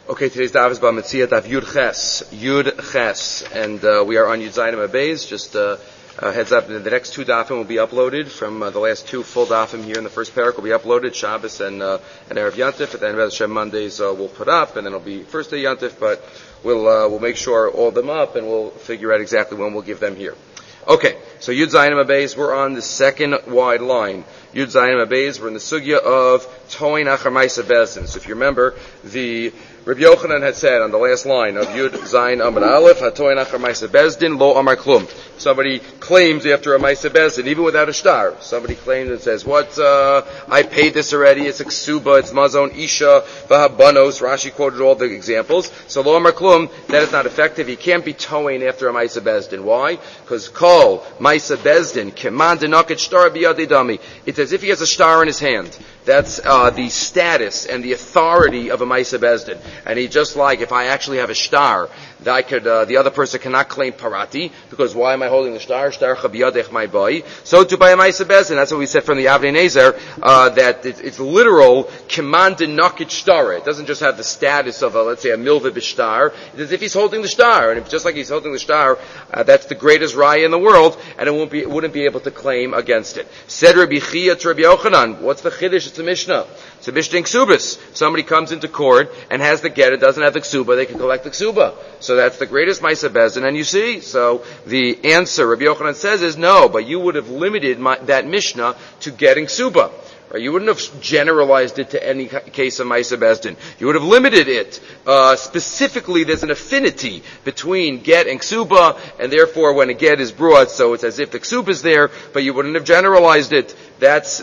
Okay, today's daf is B'Metzia daf Yud Ches, and we are on Yud Zayin Abayz. Just heads up, the next two dafim will be uploaded from the last two full dafim here in the first parak will be uploaded, Shabbos and Erev Yantif, and then Rez Hashem Mondays we'll put up, and then it'll be first day Yantif, but we'll make sure all of them up, and we'll figure out exactly when we'll give them here. Okay, so Yud Zayin Abayz, we're on the second wide line. Yud Zayin Abayz, we're in the sugya of Toin Achar Ma'aseh Bezdin. So if you remember, the Rabbi Yochanan had said on the last line of Yud Zayin Amud Aleph, Hatoin Achar Ma'aseh Bezdin Lo Amar Klum. Somebody claims after a Ma'aseh Bezdin, even without a shtar. Somebody claims and says, I paid this already, it's a ksuba, it's mazon, isha, vahabanos. Rashi quoted all the examples. So Lo Amar Klum, that is not effective. He can't be towing after a Ma'aseh Bezdin. Why? Because Kol Ma'aseh Bezdin, Keman Denoket Shtar Biyadei Dami. It's as if he has a shtar in his hand. That's the status and the authority of a Ma'aseh Bezdin. And he just like, if I actually have a shtar, that I could, the other person cannot claim parati, because why am I holding the shtar? Shtar chabiyadech my boy. So to buy a Ma'aseh Bezdin, that's what we said from the Avnei Nezer, that it's literal, keman denakit shtar. It doesn't just have the status of let's say a milva b'shtar. It's as if he's holding the shtar. And if just like he's holding the shtar, that's the greatest raya in the world, and it wouldn't be able to claim against it. Said Rabbi Chia to Rabbi Yochanan, what's the chiddush? It's a Mishnah. It's a Mishnah in Ksubas. Somebody comes into court and has the get, it doesn't have the Ksuba, they can collect the Ksuba. So that's the greatest Ma'aseh Bezdin, and you see, so the answer, Rabbi Yochanan says, is no, but you would have limited that Mishnah to getting Ksuba. Right? You wouldn't have generalized it to any case of Ma'aseh Bezdin. You would have limited it. Specifically, there's an affinity between get and ksuba, and therefore when a get is brought, so it's as if the ksuba is there, but you wouldn't have generalized it. That's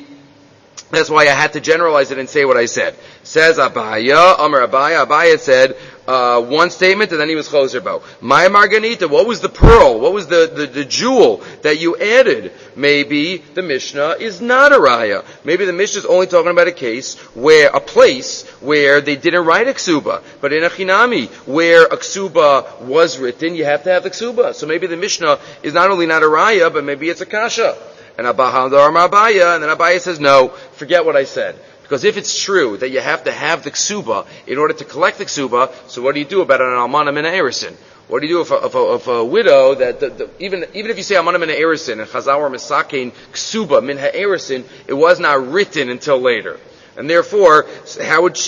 why I had to generalize it and say what I said. Says Abaya, Amar Abaya. Abaya said one statement, and then he was choser bo. My Marganita, what was the pearl? What was the jewel that you added? Maybe the Mishnah is not a raya. Maybe the Mishnah is only talking about a place where they didn't write a ksuba. But in a chinami, where a ksuba was written, you have to have the ksuba. So maybe the Mishnah is not only not a raya, but maybe it's a kasha. And Abaya, and then Abaya says, no, forget what I said. Because if it's true that you have to have the ksuba in order to collect the ksuba, so what do you do about an almana min ha'erisin? What do you do if a widow that even if you say almana min ha'erisin and chazal or misakein ksuba min ha'erisin, it was not written until later, and therefore how would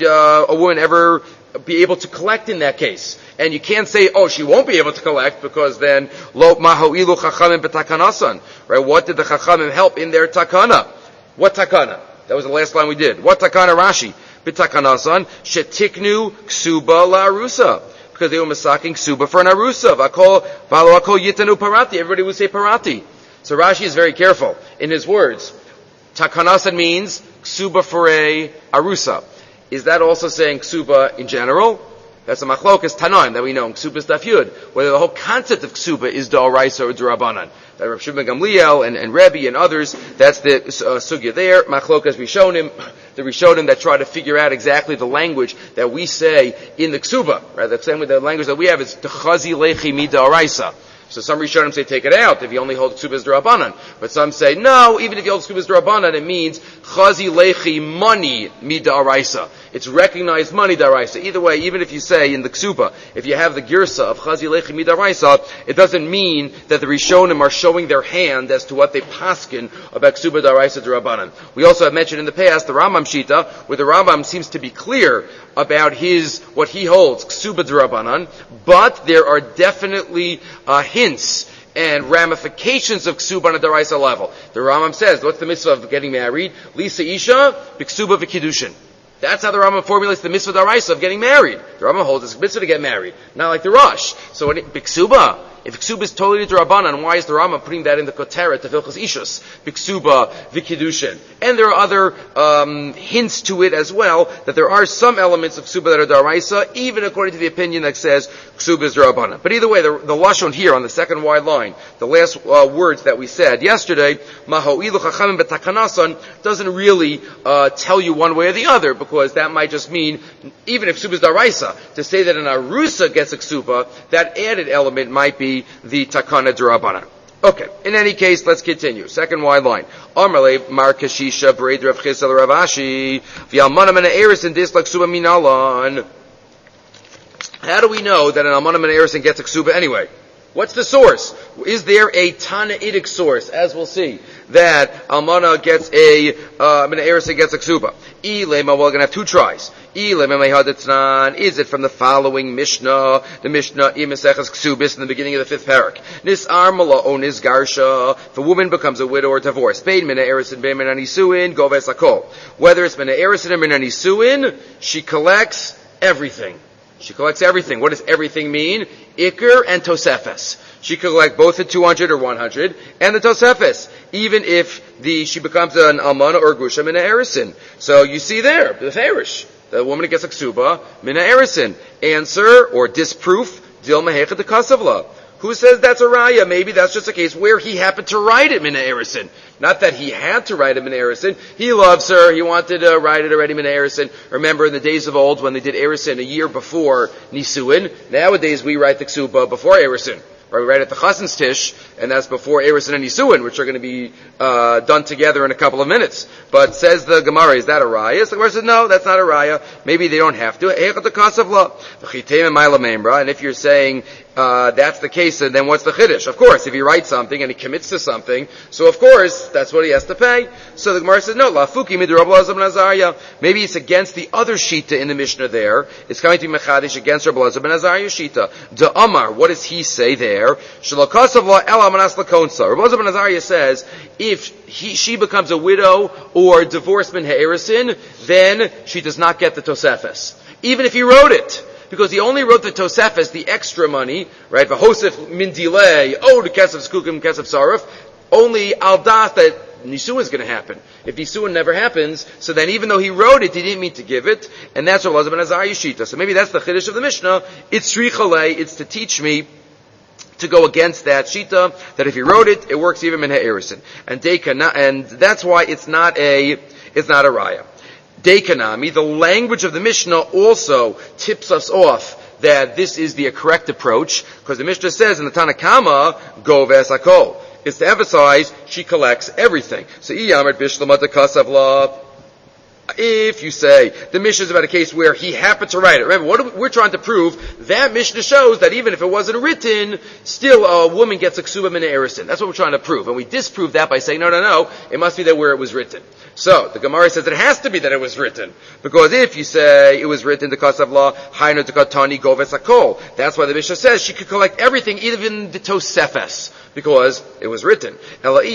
a woman ever be able to collect in that case? And you can't say, she won't be able to collect, because then, lo maho'ilu chachamim b'takanasan. Right? What did the chachamim help in their takana? What takana? That was the last line we did. What takana Rashi? B'takanasan, shetiknu ksuba la'arusa. Because they were masaking ksuba for an arusa. V'alo akol yitanu parati. Everybody would say parati. So Rashi is very careful in his words. Takanasan means ksuba for a arusa. Is that also saying ksuba in general? That's a machlokas tanaim that we know in Ksubas Daf Yud, whether the whole concept of Ksuba is D'Oraisa or D'Rabanan. That Rav Shimon Gamliel and Rebbe and others, that's the sugya there. Machlokas Rishonim, the Rishonim that try to figure out exactly the language that we say in the Ksuba. Right? The same with the language that we have is T'chazi Lechi Mi D'Oraisa. So some Rishonim say take it out if you only hold Ksuba as D'Rabanan. But some say no, even if you hold Ksuba as D'Rabanan, it means Chazi Lechi Money Mi D'Oraisa. It's recognized money daraisa. Either way, even if you say in the ksuba, if you have the girsa of chazi lechi midaraisa, it doesn't mean that the Rishonim are showing their hand as to what they paskin about ksuba daraisa derabanan. We also have mentioned in the past the Rambam Shita, where the Rambam seems to be clear about what he holds ksuba derabanan, but there are definitely hints and ramifications of ksuba on a daraisa level. The Rambam says, what's the mitzvah of getting married? Lisa isha b'ksuba v'kiddushin. That's how the Rambam formulates the mitzvah daraisa of getting married. The Rambam holds it's a mitzvah to get married, not like the Rosh. So b'ksuba, if ksuba is totally d'Rabbanan, why is the Rambam putting that in the koteret to Hilchos Ishus? B'ksuba v'kiddushin. And there are other hints to it as well, that there are some elements of ksuba that are daraisa, even according to the opinion that says ksuba is d'Rabbanan. But either way, the lashon here on the second wide line, the last words that we said yesterday, maho'ilu chachamim b'takanasan, doesn't really tell you one way or the other, because that might just mean, even if ksuba is daraisa, to say that an arusa gets a ksuba, that added element might be the takana d'Rabbanan. Okay, in any case, let's continue. Second wide line. Amarle Mar Kashisha Braid Rav Chisel Rav Ashi V'Almana Min Ha'eris and Dislak Suba Minalan. How do we know that an almana min ha'erisin gets a ksuba anyway? What's the source? Is there a Tanaitic source, as we'll see, that almana gets a min ha'erisin gets a ksuba? We're going to have two tries. Is it from the following Mishnah? The Mishnah Imeseches Ksubis in the beginning of the 5th parak. Nis armala o nis garsha. If a woman becomes a widow or divorced, bein min ha'erisin bein min hanisuin goves hakol. Whether it's min ha'erisin or min hanisuin, she collects everything. She collects everything. What does everything mean? Iker and Tosefes. She can collect both the 200 or 100 and the Tosefes, even if she becomes an almana or gusha min ha'erisin. So you see there, the farish. The woman gets a ksuba min ha'erisin. Answer or disproof, dil mehechet de kasavla. Who says that's a raya? Maybe that's just a case where he happened to write it min ha'erisin. Not that he had to write it min ha'erisin. He loves her. He wanted to write it already min ha'erisin. Remember in the days of old when they did ha'erisin a year before nisuin. Nowadays we write the ksuba before ha'erisin. Or we write at the Chasen's Tish, and that's before Erusin and Nisuin, which are going to be done together in a couple of minutes. But says the Gemara, is that a raya? So the Gemara says, no, that's not a raya. Maybe they don't have to. And if you're saying that's the case, then what's the chiddush? Of course, if he writes something and he commits to something, so of course that's what he has to pay. So the Gemara says, no, lafuki midrab Elazar ben Azariah. Maybe it's against the other shita in the Mishnah there. It's coming to be mechadish against Rabbi Elazar ben Azariah shita. De Amar, what does he say there? Shalakasav la ela manas lakonsa. Rabbi Elazar ben Azariah says, if she becomes a widow or divorced min ha'erisin, then she does not get the Tosefes. Even if he wrote it. Because he only wrote the Tosefes, the extra money, right? V'hosef min delay, the kesef skukim, kesef sarif. Only al das that Nisuin is going to happen. If Nisuin never happens, so then even though he wrote it, he didn't mean to give it, and that's what Elazar ben Azariah shita. So maybe that's the chiddush of the Mishnah. It's shrichale, it's to teach me to go against that shita, that if he wrote it, it works even min ha'erisin. And that's why it's not a raya. Dekanami, the language of the Mishnah also tips us off that this is the correct approach, because the Mishnah says in the Tanakama, go vesakol. It's to emphasize she collects everything. So iyamert bishlamata kasavla. If you say the Mishnah is about a case where he happened to write it, remember what we're trying to prove. That Mishnah shows that even if it wasn't written, still a woman gets a ksuba min ha'erisin. That's what we're trying to prove, and we disprove that by saying no. It must be that where it was written. So the Gemara says it has to be that it was written, because if you say it was written the kasavla hainu tekatani goves hakol, that's why the Mishnah says she could collect everything, even the tosefes, because it was written. But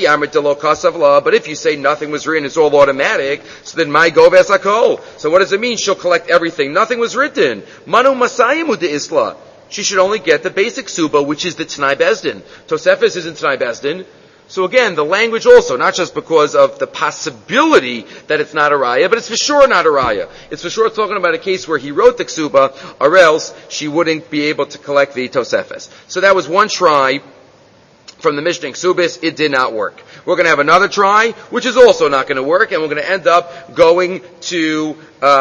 if you say nothing was written, it's all automatic, so then my goves hakol. So what does it mean? She'll collect everything. Nothing was written. Manu masayimu de isla. She should only get the basic suba, which is the T'nai Bezdin. Tosefes isn't T'nai Bezdin. So again, the language also, not just because of the possibility that it's not a raya, but it's for sure not a raya. It's for sure talking about a case where he wrote the ksuba, or else she wouldn't be able to collect the tosefes. So that was one try from the Mishnah in Ksubis. It did not work. We're going to have another try, which is also not going to work, and we're going to end up going to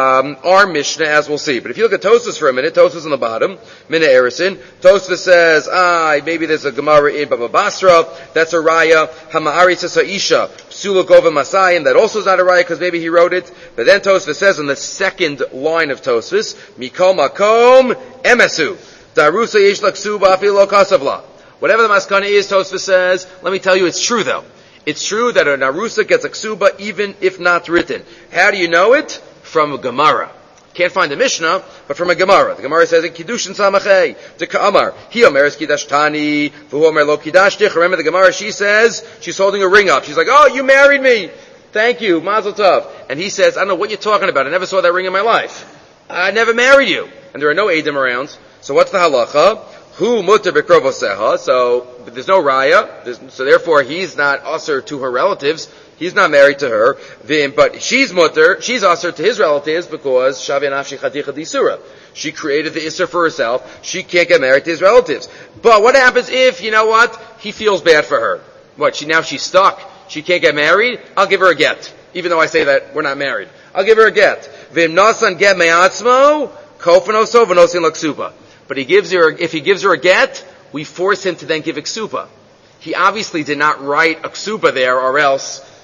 our Mishnah, as we'll see. But if you look at Tosfos for a minute, Tosfos on the bottom, Min ha'erisin, Tosfos says, maybe there's a Gemara in Baba Basra, that's a raya, Hama'aritz Ha'isha, Psula Gova Masayim, that also is not a raya, because maybe he wrote it. But then Tosfos says in the second line of Tosfos, Mikol Makom Emesu, Darusa Yesh Laksuba Afilo Kasavla. Whatever the maskana is, Tosfos says, let me tell you, it's true though. It's true that a narusa gets a ksuba even if not written. How do you know it? From a Gemara. Can't find a Mishnah, but from a Gemara. The Gemara says in Kiddushin Samachay, to Ka'amar, Hi Omeres Kidashtani, V'hu Omer Lo Kiddashtich. Remember the Gemara, she says, she's holding a ring up. She's like, oh, you married me. Thank you, Mazel Tov. And he says, I don't know what you're talking about. I never saw that ring in my life. I never married you. And there are no Eidim around. So what's the halacha? Who mutter b'krovoseha? So but there's no raya. So therefore, he's not usher to her relatives. He's not married to her. But she's mutter. She's usher to his relatives because shavya nafshi chaticha disura. She created the isser for herself. She can't get married to his relatives. But what happens if, you know what, he feels bad for her? What? She's stuck. She can't get married. I'll give her a get, even though I say that we're not married. I'll give her a get. Vim nasan get me'atzmo kofanoso v'nosin laksuba. But if he gives her a get, we force him to then give a ksuba. He obviously did not write a ksuba there, or else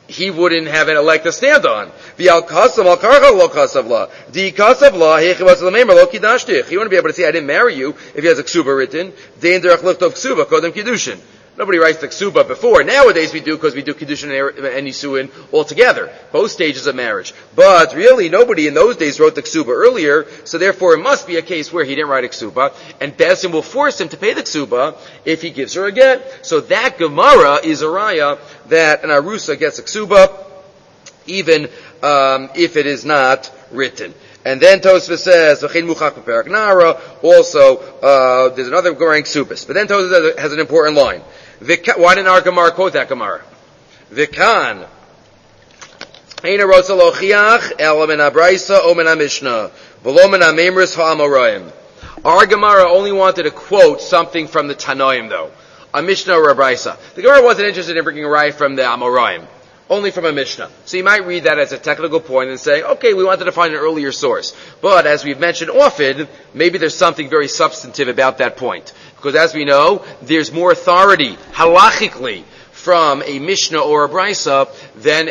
he wouldn't have a leg to stand on. V'al kasav al karcha lo kasav la. Di kasav la hechi was l'meimer lo kidashtich. He wouldn't be able to say, I didn't marry you, if he has a ksuba written. Dein derech lichtov ksuba kodem kiddushin. Nobody writes the ksuba before. Nowadays we do, because we do kiddushin and nisuin all together. Both stages of marriage. But really, nobody in those days wrote the ksuba earlier, so therefore it must be a case where he didn't write a ksuba, and Bezdin will force him to pay the ksuba if he gives her a get. So that Gemara is a raya that an arusa gets a ksuba, even if it is not written. And then Tosfos says, "V'chein muchach b'perak nara." Also, there's another Gemara in Ksubis. But then Tosfos has an important line. Why didn't our Gemara quote that Gemara? V'kan eina rotza lochiach ela min habraisa o min hamishna v'lo min hamemris ha'amoraim. Our Gemara only wanted to quote something from the Tanoim, though, a Mishnah or a Braisa. The Gemara wasn't interested in bringing a raya from the Amoraim, only from a Mishnah. So you might read that as a technical point and say, okay, we wanted to find an earlier source. But as we've mentioned often, maybe there's something very substantive about that point. Because as we know, there's more authority, halachically, from a Mishnah or a Braisa than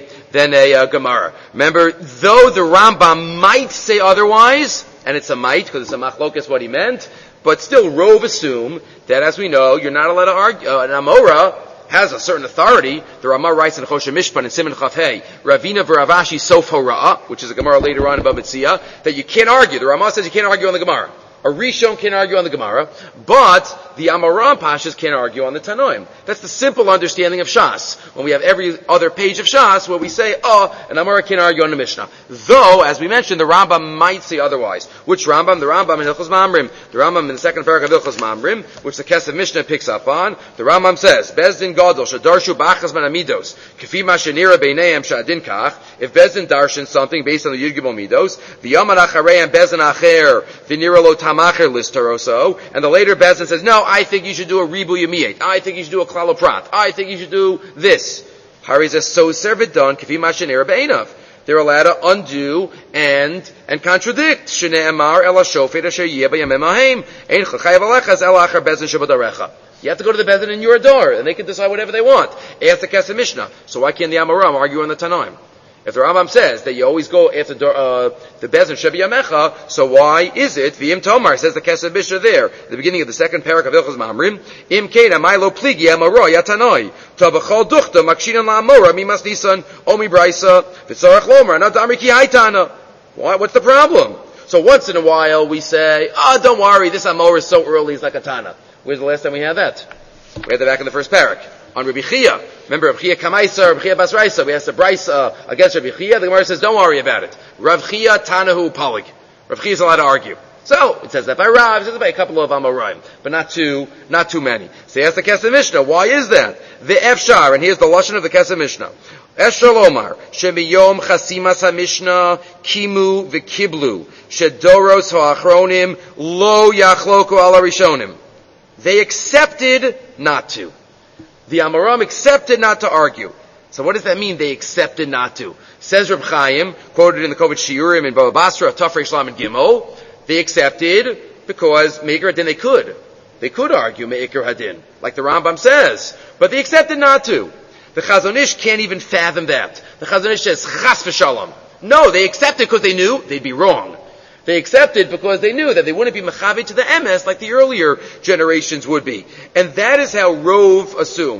a Gemara. Remember, though the Rambam might say otherwise, and it's a might, because it's a machlokas what he meant, but still Rove assume that, as we know, you're not allowed to argue, an Amora has a certain authority. The Ramah writes in Choshen Mishpan and Siman Chafhei, Ravina v'Ravashi Sof Hora'ah, which is a Gemara later on about Mitzia, that you can't argue. The Ramah says you can't argue on the Gemara. A Rishon can't argue on the Gemara, but the Amoram Pashas can't argue on the Tanoim. That's the simple understanding of Shas. When we have every other page of Shas where we say, an Amora can't argue on the Mishnah. Though, as we mentioned, the Rambam might say otherwise. Which Rambam? The Rambam in Hilchos Mamrim. The Rambam in the second paragraph of Hilchos Mamrim, which the Kesef Mishnah picks up on. The Rambam says, Bezdin Gadol Shadarshu B'achas Man Amidos Kefi Ma Shenira Beineim Shadin Kach. If Bezdin darshan something based on the Yud Gimel Midos, V'Yaman Achareim Bezdin Acher V'Nira Lo Tamacher Lister or so, and the later Bezdin says, no, I think you should do a Ribu Yamiyat. I think you should do a Klaloprat. I think you should do this. Harizah so servidon Kefi Ma Shenira Beinav. They're allowed to undo and contradict. Shne'emar ela shofet asher yeh b'yamim haim. Ein chayav alechas ela achar bezdin shebadarecha. You have to go to the bezdin in your door, and they can decide whatever they want. Ask the Kesef Mishnah. So why can't the Amoram argue on the Tanoim? If the Rambam says that you always go after the bezdin shebiyamecha, so why is it v'im tomar, says the Kesef Mishnah there, at the beginning of the second parak of Hilchos Mamrim, im keina ma'ilo pligi amaro yatanoi tabachol duchta makshinan la'amora mimas nisan omi braisa v'tzarach lomer not damri ki haitana. What's the problem? So once in a while we say, don't worry, this amora is so early, it's like a tana. Where's the last time we had that? We had that back in the first parak. On Rabbi Chia. Remember, Rabbi Chia Kamaisa, Rabbi Chia Basraisa. We asked a Braisa against Rabbi Chia. The Gemara says, don't worry about it. Rav Chia Tanahu Polig. Rav Chia is allowed to argue. So, it says that by Rav, it says that by a couple of Amoraim, but not too many. So he asked the Kesef Mishnah, why is that? The Efshar, and here's the Lashon of the Kesef Mishnah. Eshar Lomar, Shemiyom Chasimas HaMishnah, Kimu V'Kiblu, Shedoros Ha'achronim, Lo Yachloku Ala Rishonim. They accepted not to. The Amoram accepted not to argue. So what does that mean, they accepted not to? Says Reb Chaim, quoted in the Kovetz Shiurim in Baba Basra, Tafrei Shlam and Gimel, they accepted because Me'ikar Hadin they could. They could argue Me'ikar Hadin, like the Rambam says, but they accepted not to. The Chazon Ish can't even fathom that. The Chazon Ish says, Chas v'shalom. No, they accepted because they knew they'd be wrong. They accepted because they knew that they wouldn't be mechavi to the emes like the earlier generations would be. And that is how Rove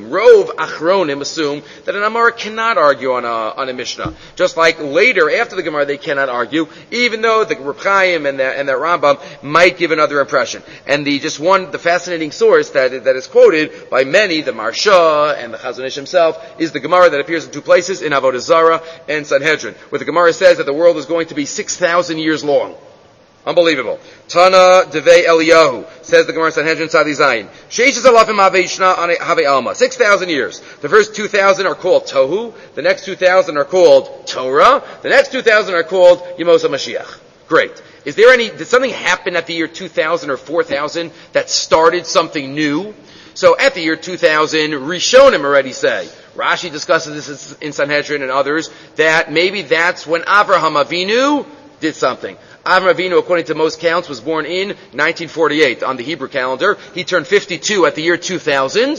Achronim assume that an Amar cannot argue on a Mishnah. Just like later, after the Gemara, they cannot argue, even though the Reb Chaim and the Rambam might give another impression. And the fascinating source that is quoted by many, the Marsha and the Chazon Ish himself, is the Gemara that appears in two places, in Avodah Zarah and Sanhedrin, where the Gemara says that the world is going to be 6,000 years long. Unbelievable. Tana Devei Eliyahu, says the Gemara Sanhedrin Tzadi Zayin. Sheishes alafim have alma. 6,000 years. The first 2,000 are called Tohu. The next 2,000 are called Torah. The next 2,000 are called Yemos HaMashiach. Great. Did something happen at the year 2000 or 4000 that started something new? So at the year 2000, Rishonim already say, Rashi discusses this in Sanhedrin and others, that maybe that's when Avraham Avinu did something. Avraham Avinu, according to most counts, was born in 1948 on the Hebrew calendar. He turned 52 at the year 2000.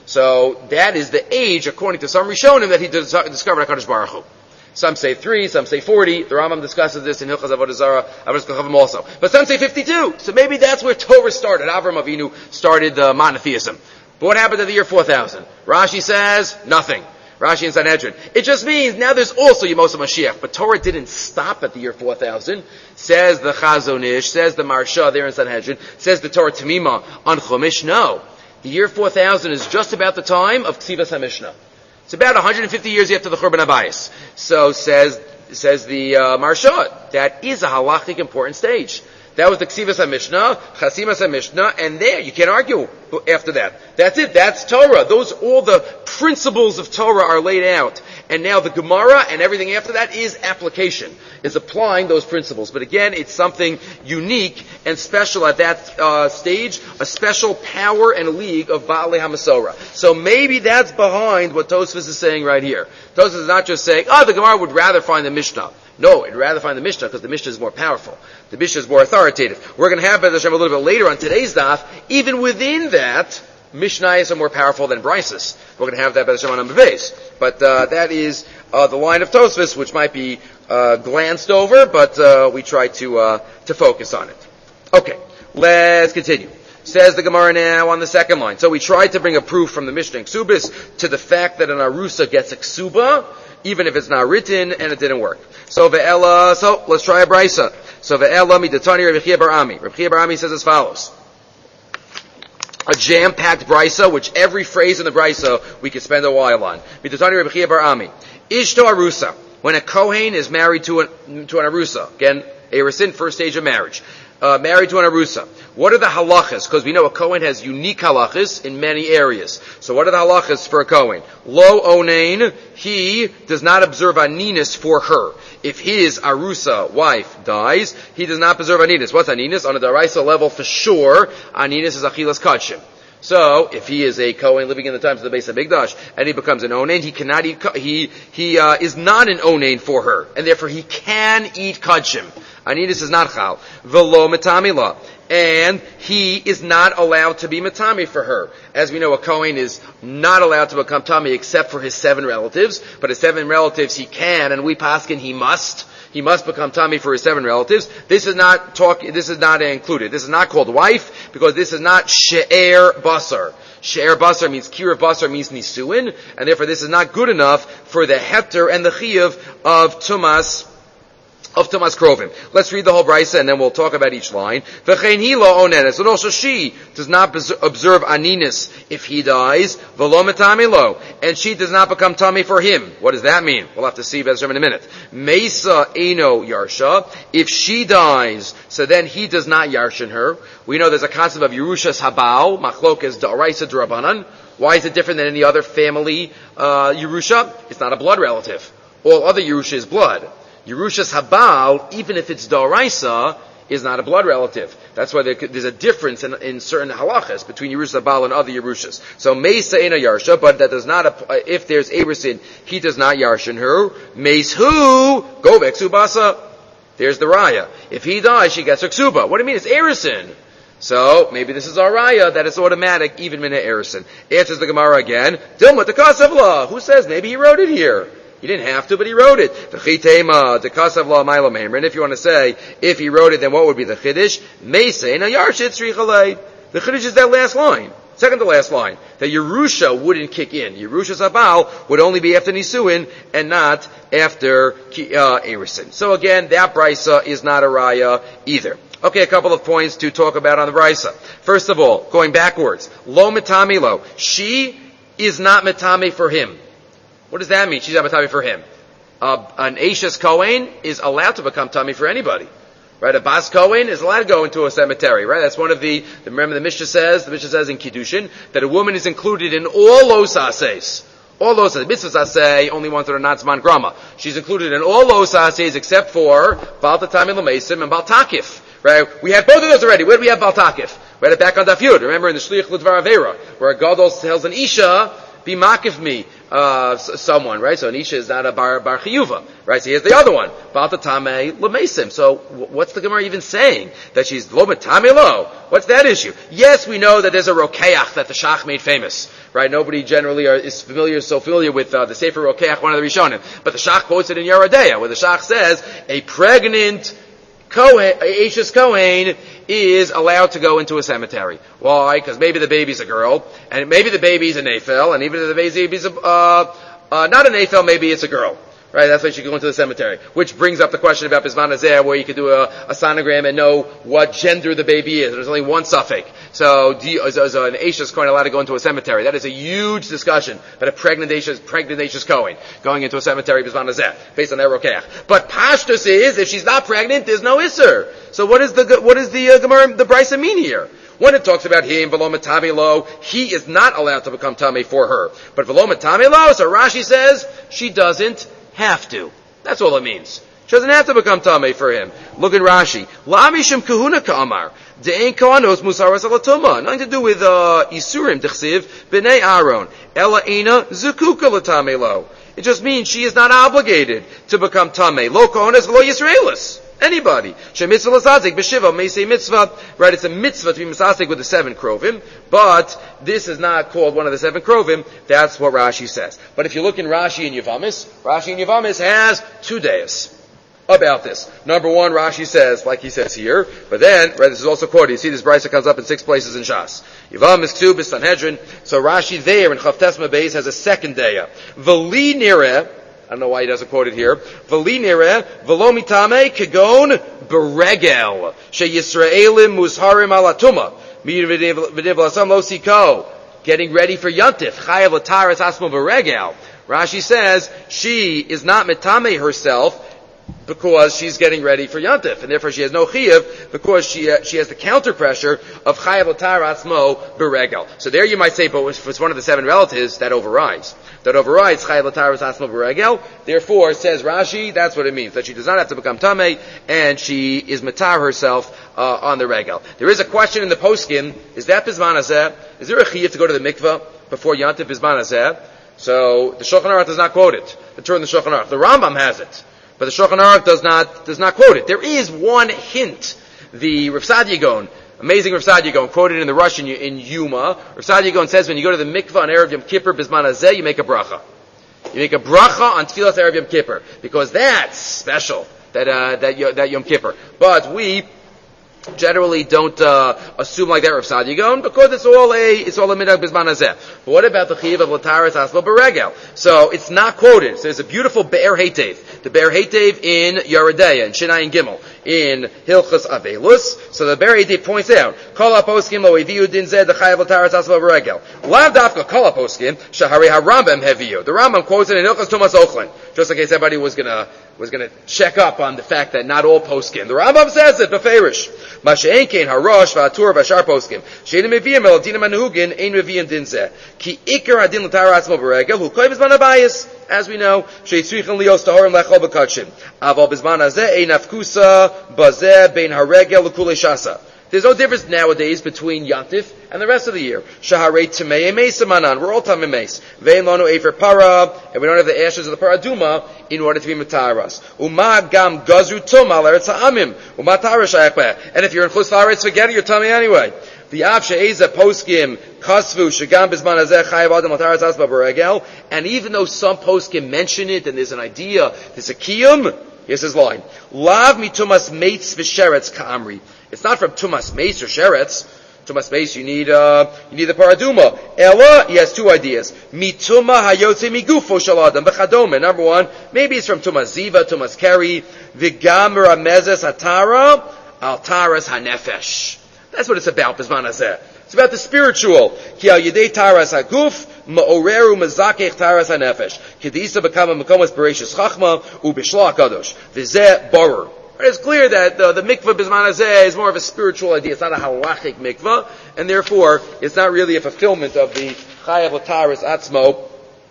So that is the age, according to some Rishonim, that he discovered HaKadosh Baruch Hu. Some say 3, some say 40. The Rambam discusses this in Hilchos Avodah Zarah, Avodas Kochavim also. But some say 52. So maybe that's where Torah started. Avram Avinu started monotheism. But what happened to the year 4000? Rashi says, nothing. Rashi and Sanhedrin. It just means now there's also Yemos HaMashiach. But Torah didn't stop at the year 4000. Says the Chazon Ish, says the Marsha there in Sanhedrin, says the Torah Tamima on Chumash. No. The year 4000 is just about the time of Ksivas HaMishnah. It's about 150 years after the Churban Abayis. So says the Marsha, that is a halachic important stage. That was the Ksivas HaMishnah, Chasimas HaMishnah, and there, you can't argue after that. That's it, that's Torah. All the principles of Torah are laid out. And now the Gemara and everything after that is application, is applying those principles. But again, it's something unique and special at that stage, a special power and league of Baalei HaMasorah. So maybe that's behind what Tosfos is saying right here. Tosfos is not just saying, the Gemara would rather find the Mishnah. No, it'd rather find the Mishnah because the Mishnah is more powerful. The Mishnah is more authoritative. We're going to have Be'ez Hashem a little bit later on today's daf. Even within that, Mishnayos are more powerful than Brises. We're going to have that Be'ez Hashem on number base. But that is the line of Tosfos, which might be glanced over, but we try to focus on it. Okay, let's continue. Says the Gemara now on the second line. So we tried to bring a proof from the Mishnah in Ksubis to the fact that an Arusa gets a Ksuba, even if it's not written, and it didn't work. So let's try a Brisa. So ve'ela midatani Reb Chia bar Ami. Reb Chia bar Ami says as follows. A jam-packed Brisa, which every phrase in the Brisa we could spend a while on. Midatani Reb Chia bar Ami. Ishto Arusa. When a Kohen is married to an Arusa. Again, Erusin, first stage of marriage. Married to an Arusa. What are the halachas? Because we know a Kohen has unique halachas in many areas. So what are the halachas for a Kohen? Lo onein, he does not observe aninis for her. If his Arusa wife dies, he does not observe aninis. What's aninis? On a daraisa level, for sure, aninis is achilas kachim. So, if he is a Kohen living in the times of the Beis HaMikdash, and he becomes an Onain, he cannot eat, he is not an Onain for her, and therefore he can eat Kachim. Aninus is not Chal. Velo Metamila. And he is not allowed to be Matami for her. As we know, a Kohen is not allowed to become Tami except for his 7 relatives, but his 7 relatives he can, and we paskin he must. He must become Tami for his 7 relatives. This is not included. This is not called wife, because this is not She'er Basar. She'er Basar means Kir of Basar means Nisuin, and therefore this is not good enough for the Heter and the Chiyuv of Tumas Krovim. Let's read the whole Brisa and then we'll talk about each line. V'chein hi lo onenes. And also she does not observe aninis if he dies. V'lo metami lo. And she does not become tummy for him. What does that mean? We'll have to see Bezrim in a minute. Mesa eno yarsha. If she dies, so then he does not yarshin her. We know there's a concept of Yerushas Habal. Machlokes da'araisa d'Rabbanan. Why is it different than any other family Yerusha? It's not a blood relative. All other Yerusha is blood. Yerushas Habal, even if it's Daraisa, is not a blood relative. That's why there's a difference in certain halachas between Yerushas Habal and other Yerushas. So Meisa Eina Yarsha, but that does not, if there's Erusin, he does not Yarshin her. Meis who? Go Vexubasa. There's the Raya. If he dies, she gets her Ksuba. What do you mean? It's Erusin. So, maybe this is our Raya, that it's automatic, even Mina Erusin. Answers the Gemara again. Dilma Tekasavla. Who says? Maybe he wrote it here. He didn't have to, but he wrote it. And if you want to say, if he wrote it, then what would be the Chiddush? The Chiddush is that last line. Second to last line. That Yerusha wouldn't kick in. Yerusha Sabal would only be after Nisuin and not after Erusin. So again, that Brisa is not a Raya either. Okay, a couple of points to talk about on the Brisa. First of all, going backwards. Lo Metami Lo. She is not Metami for him. What does that mean? She's not Matami for him. An Eishes Kohen is allowed to become Tami for anybody. Right? A Bas Kohen is allowed to go into a cemetery. Right? That's one of remember the Mishnah says in Kiddushin, that a woman is included in all Los Ases. All Los Ases. Mitzvahs Aseh, only ones that are not Zman Grama. She's included in all Los Ases except for Baal Tatami L'Meisim and Baal Takif. Right? We have both of those already. Where do we have Baal Takif? Right back on Daf Yud. Remember in the Shliach L'Dvar Avera, where a Gadol tells an Isha, be makif me. someone, right? So an isha is not a bar chiyuva, right? So here's the other one, bal tatame lemesim. So what's the Gemara even saying? That she's lo matame lo? What's that issue? Yes, we know that there's a rokeach that the Shach made famous, right? Nobody generally is so familiar with the Sefer Rokeach, one of the Rishonim, but the Shach quotes it in Yeridea, where the Shach says a pregnant Kohen, Ashes Kohen, is allowed to go into a cemetery. Why? Because maybe the baby's a girl, and maybe the baby's an Aphel, and even if the baby's not an Aphel, maybe it's a girl. Right? That's why she could go into the cemetery. Which brings up the question about Bisman Hazeh, where you could do a sonogram and know what gender the baby is. There's only one suffix. So, is an Ashes Kohen allowed to go into a cemetery? That is a huge discussion about a pregnant Ashes Kohen going into a cemetery, Bisman Hazeh, based on that Rokeach. But Pashtus is, if she's not pregnant, there's no Isser. So what is the Gemara, the Brisa mean here? When it talks about him, v'lo matame lo, he is not allowed to become tamei for her. But v'lo matame lo, so Rashi says, she doesn't have to. That's all it means. She doesn't have to become tamei for him. Look at Rashi. La'amishim kahuna ka'amar. De'en kohanos musaras alatuma. Nothing to do with isurim dechsiv b'nei Aaron. Ela ina zukuka l'tamei lo. It just means she is not obligated to become tamei. Lo kohanos v'lo Yisraelis. Anybody. Shemitzvah l'sazik b'shiva meisei mitzvah. Right, it's a mitzvah to be mitzvah with the 7 krovim, but this is not called one of the 7 krovim. That's what Rashi says. But if you look in Rashi and Yavamis has 2 days about this. Number 1, Rashi says, like he says here, but then, right, this is also quoted. You see this brisa comes up in 6 places in Shas. Yavamis Ktub is Sanhedrin. So Rashi there in Chavtes Beis has a 2nd day. V'li nireh, I don't know why he doesn't quote it here. V'li nireh, v'lo mitame kegon beregel, she-Yisraelim muzharim alatuma, v'div lasam lo siko, getting ready for Yantif, chayav l'taras asmo beregel. Rashi says, she is not mitame herself, because she's getting ready for Yantif, and therefore she has no chiyuv, because she has the counter pressure of chayav l'tar atzmo beregel. So there you might say, but if it's one of the 7 relatives, that overrides chayav l'tar atzmo beregel. Therefore, says Rashi, that's what it means, that she does not have to become tamei, and she is matar herself on the regel. There is a question in the poskim: is that bisman hazeh? Is there a chiyuv to go to the mikvah before Yantif bisman hazeh? So the Shulchan Aruch does not quote it. The Shulchan Aruch, the Rambam has it. But the Shulchan Aruch does not quote it. There is one hint. The Rav Sadia Gaon, amazing Rav Sadia Gaon, quoted in the Russian in Yuma. Rav Sadia Gaon says when you go to the mikvah on Erev Yom Kippur Bisman Hazeh, you make a bracha. You make a bracha on Tfilas Erev Yom Kippur because that's special. That Yom Kippur. But we generally don't assume like that Rav Sadia Gaon because it's all a minhag bisman hazeh. But what about the chiyuv of l'taras aslo beregel? So it's not quoted. So there's a beautiful Be'er Heitev. The Be'er Heitev in Yeridea, in Shinai and Gimel, in Hilchos Avelus. So the Be'er Heitev points out, Kol HaPoskim lo eviu din zeh the chiyuv l'taras aslo beregel. Lav dafka Kol HaPoskim shahari HaRambam heviu. The Rambam quotes it in Hilchos Tumas Ochlin. Just in case everybody was gonna check up on the fact that not all poskim. The Rambam says it, beferish. Masha'en kein harosh v'atur v'ashar poskim. She'enim meviim el dinam anhugin ein meviim din zeh. Ki ikar adin l'tar atzmo beregel hu koy b'zman habayis. As we know, she'etzrichen lios tahorim lechol b'katshim. Aval b'zman hazeh ein afkusa bazeh bein haregel l'kulei shasa. There's no difference nowadays between Yantif and the rest of the year. Shaharei Tamei Mesa Manan. We're all Tamei Mes. Vein Lono Efer Para, and we don't have the ashes of the Paraduma in order to be Mataras. Uma Gam Gazru Tuma L'Eretz Ha'amim. Uma Tara Shayach Beh. And if you're in Chutz La'aretz, forget it, you're Tamei anyway. The Av She'eza Poskim Kasvu Shagam Bisman Hazeh Chayav Adam L'Taras Asba Beregel. And even though some poskim mention it, and there's an idea, there's a kiyum, here's his line. Lav mitumas meitz v'sheretz ka'amri. It's not from tumas meitz or sheretz. Tumas meitz, you need the paraduma. Ella, he has 2 ideas. Mituma hayotze migufo shel adam b'chadome. Number 1, maybe it's from tumas ziva, tumas keri, v'gam ramezes hatara, al taras hanefesh. That's what it's about, Bisman Hazeh. It's about the spiritual. Ki al yedei taras haguf, ma'oreru mazakech taras hanefesh. Kedisa bekama mekomas bereishis chachma, ubishla kadosh. V'zeh borer. It's clear that the mikvah Bisman Hazeh is more of a spiritual idea. It's not a halachic mikvah, and therefore it's not really a fulfillment of the chayav l'taras atzmo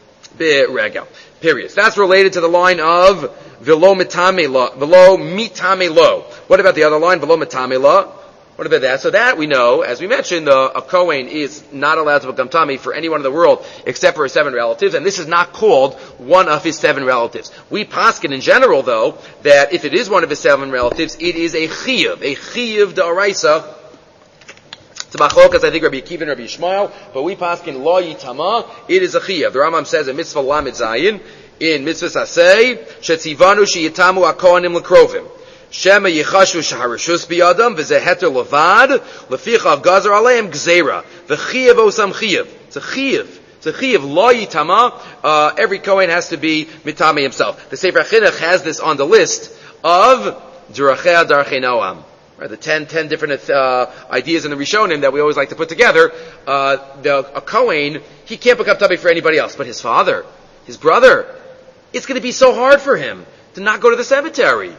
beregel. Period. So that's related to the line of v'lo mitame lo. What about the other line? V'lo mitame lo. What about that? So that we know, as we mentioned, a Kohen is not allowed to become tummy for anyone in the world except for his 7 relatives, and this is not called one of his 7 relatives. We paskin in general, though, that if it is one of his 7 relatives, it is a chiyuv d'oraisa. It's a machlokas, I think, Rabbi Akiva and Rabbi Yishmael, but we paskin lo yitama, it is a chiyuv. The Rambam says in Mitzvah Lamed Zayin, in Mitzvah Saseh, shetzivanu sheyitamu akohanim lekrovim. Shema yichashu shaharishus biyadam v'zeheter levad leficha gazar aleim gzeira v'chiyav osam chiyav. It's a chiyav. It's a chiyav lo yitama. Every Kohen has to be mitame himself. The Sefer Chinuch has this on the list of Durachei Darchei Noam. Right, the 10 different ideas in the Rishonim that we always like to put together. A Kohen, he can't become tummy for anybody else, but his father, his brother, it's going to be so hard for him to not go to the cemetery.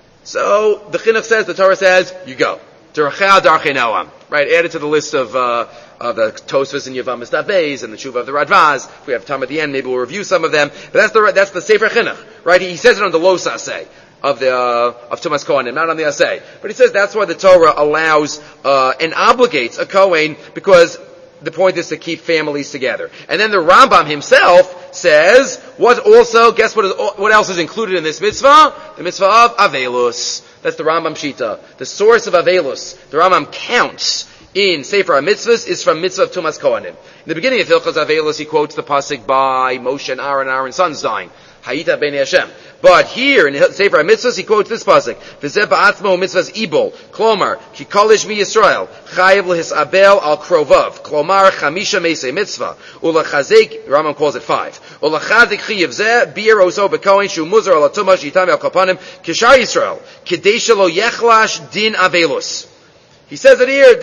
So the Chinuch says, the Torah says, you go. Durachei Darchei Noam. Right, added to the list of the Tosfos and Yevamos Beis and the Tshuva of the Radvaz. If we have time at the end, maybe we'll review some of them. But that's the Sefer Chinuch. Right, he says it on the Lo Saseh of Tumas Kohanim, not on the Aseh. But he says that's why the Torah allows and obligates a Kohen, because the point is to keep families together. And then the Rambam himself says, guess what else is included in this mitzvah? The mitzvah of Avelus. That's the Rambam Shita. The source of Avelus, the Rambam counts in Sefer HaMitzvahs, is from mitzvah of Tumas Kohanim. In the beginning of Hilchos Avelus, he quotes the pasuk by Moshe and Aaron's sons dying. Hayita B'nei Hashem. But here in Sefer HaMitzvahs, he quotes this pasuk: "V'zeh ba'atzmo mitzvahs ibol, klomar ki kolish mi Yisrael chayev lehisabel al krovav, klomar chamisha meisei mitzvah ulachazek." Rambam calls it 5. Ulachazek chiyev zeh bir oso bekohen shu muzar al atumah shitam al kapanim kishar Yisrael kedei shelo yechlash din avelus. He says it here,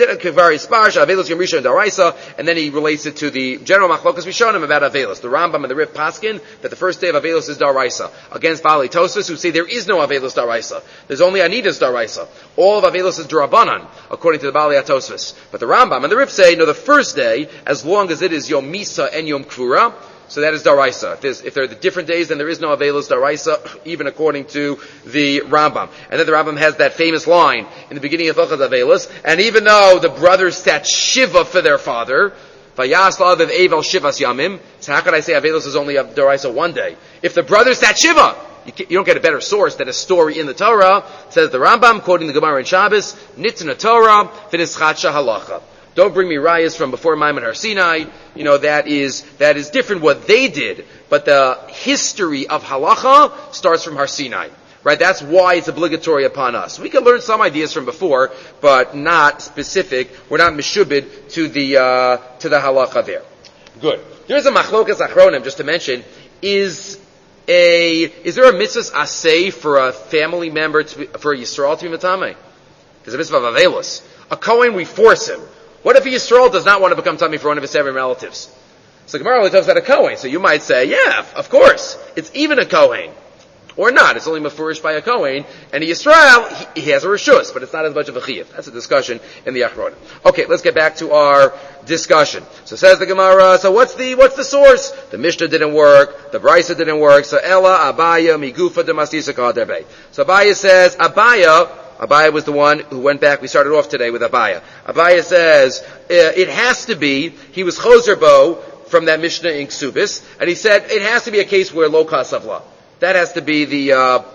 and then he relates it to the general machlokas Rishonim about Avelus. The Rambam and the Rif Paskin, that the first day of Avelus is Daraisa. Against Baalei Tosfos, who say there is no Avelus Daraisa. There's only Anidas Daraisa. All of Avelus is Durabanan, according to the Baalei Tosfos. But the Rambam and the Rif say, no, the first day, as long as it is Yom Misa and Yom Kvura, so that is Daraisa. If there are the different days, then there is no Avelus Daraisa, even according to the Rambam. And then the Rambam has that famous line in the beginning of Hilchos Avelus, and even though the brothers sat Shiva for their father, Vayas la'aviv Evel Shivas Yamim, so how could I say Avelus is only a Daraisa one day? If the brothers sat Shiva, you don't get a better source than a story in the Torah. Says the Rambam, quoting the Gemara in Shabbos, Nitzna Torah, V'nischatsha Halacha. Don't bring me rayas from before Maimon Har Sinai. That is different what they did. But the history of halacha starts from Har Sinai. Right? That's why it's obligatory upon us. We can learn some ideas from before, but not specific. We're not meshubid to the halacha there. Good. There's a machlokas achronim, just to mention, is there a mitzvah asay for a family member for a Yisrael to be matame? There's a mitzvah of Avelus. A Kohen, we force him. What if a Yisrael does not want to become tummy for one of his 7 relatives? So Gemara only talks about a Kohen. So you might say, yeah, of course. It's even a Kohen. Or not. It's only mafurish by a Kohen. And a Yisrael, he has a Rishus, but it's not as much of a Chiyuv. That's a discussion in the Achronim. Okay, let's get back to our discussion. So says the Gemara, so what's the source? The Mishnah didn't work. The Brisa didn't work. So Ella, Abaya, Migufa, Demasisa, Kaderbe. So Abaya says, Abaya was the one who went back. We started off today with Abaya. Abaya says, it has to be, he was Choser Bo from that Mishnah in Ksubis, and he said, it has to be a case where lo kasavla. That has to be the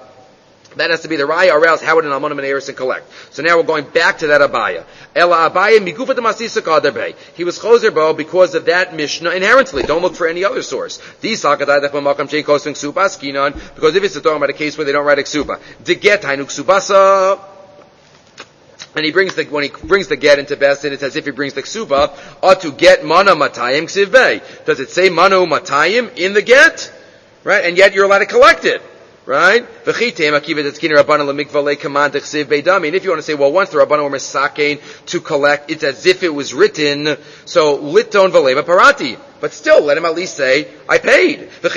raya, or else how would an almonim and erison collect? So now we're going back to that Abaya. Ela Abaya migufa demasisa kaderbe. He was Choser Bo because of that Mishnah inherently. Don't look for any other source. Because if it's talking about a case where they don't write a ksuba. De get hainu ksubasa. And when he brings the get into Beis Din, it's as if he brings the ksuba, ought to get mana matayim ksiv bey. Does it say manu matayim in the get? Right? And yet you're allowed to collect it. Right? And if you want to say, well, once the Rabbanan were misakein to collect, it's as if it was written, so liton v'leva parati. But still, let him at least say, I paid. And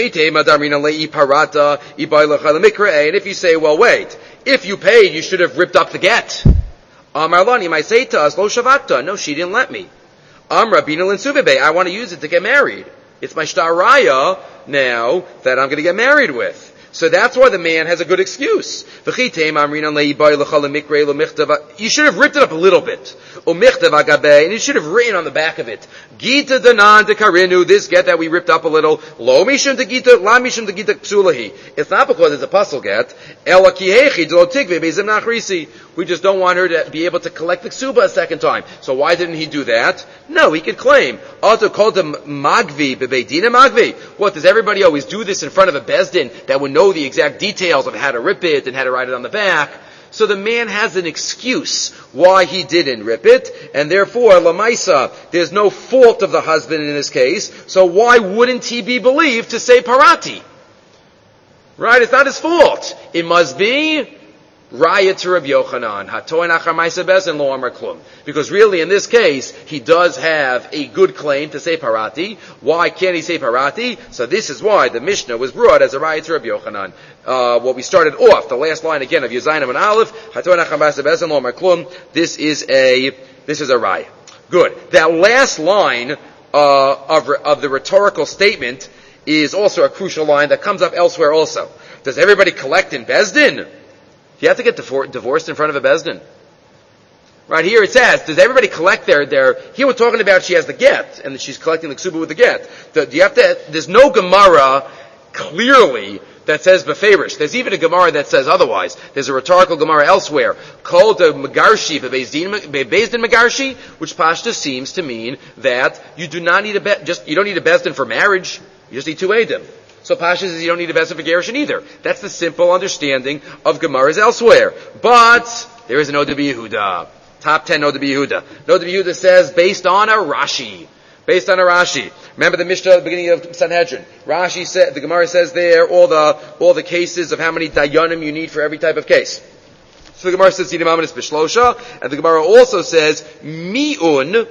if you say, well, wait, if you paid, you should have ripped up the get. Amar you might say to us, lo shavakta, no, she didn't let me. Amra bina linsuvebe, I want to use it to get married. It's my shtar raya now that I'm going to get married with. So that's why the man has a good excuse. You should have ripped it up a little bit. And you should have written on the back of it, Gita danan de karinu, this get that we ripped up a little. Lo mishum de Gita, la mishum de Gita psulahi. It's not because it's a puzzle get. Ela kihechi do tigve bezim nachrisi. We just don't want her to be able to collect the ksuba a second time. So why didn't he do that? No, he could claim. Auto called him magvi bebeidina magvi. What, does everybody always do this in front of a bezdin that would know the exact details of how to rip it and how to write it on the back? So the man has an excuse why he didn't rip it, and therefore, lamaisa, there's no fault of the husband in this case, so why wouldn't he be believed to say parati? Right? It's not his fault. It must be Raya to Rabbi Yochanan, Hatoin achar ma'aseh bezin lo amar klum. Because really, in this case, he does have a good claim to say parati. Why can't he say parati? So this is why the Mishnah was brought as a Raya to Rabbi Yochanan. What we started off, the last line again of Yuzayim and Aleph, Hatoin achar ma'aseh bezin lo amar klum. This is a Raya. Good. That last line of the rhetorical statement is also a crucial line that comes up elsewhere also. Does everybody collect in Bezdin? Do you have to get divorced in front of a bezdin? Right here it says, does everybody collect their, here we're talking about she has the get, and she's collecting the ksuba with the get. There's no Gemara clearly that says beferish. There's even a Gemara that says otherwise. There's a rhetorical Gemara elsewhere called the Megarshi, Bezdin Megarshi, which Pashta seems to mean that you do not need you don't need a bezdin for marriage, you just need two edim. So Pasha says you don't need a bezdin for gerushin either. That's the simple understanding of Gemaras elsewhere. But there is an Noda B'Yehuda. Top 10 Noda B'Yehuda. Noda B'Yehuda says based on a Rashi. Remember the Mishnah at the beginning of Sanhedrin. Rashi said, the Gemara says there all the cases of how many dayanim you need for every type of case. So the Gemara says Dinim Amanis B'Shlosha, and the Gemara also says Miyun